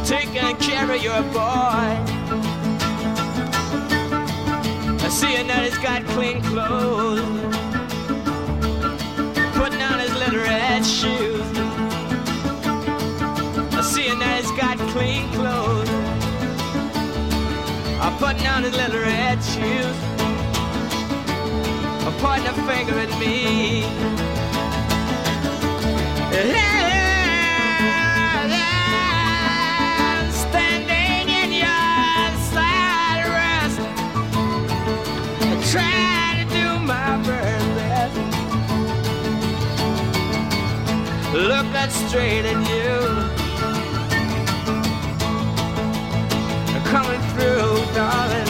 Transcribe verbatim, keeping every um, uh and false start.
taking care of your boy. Seeing that he's got clean clothes, putting on his little red shoes. Seeing that he's got clean clothes, I'm putting on his little red shoes. I'm pointing a finger at me. Standing in your side rest, trying to do my very best, looking straight at you, coming through, darling.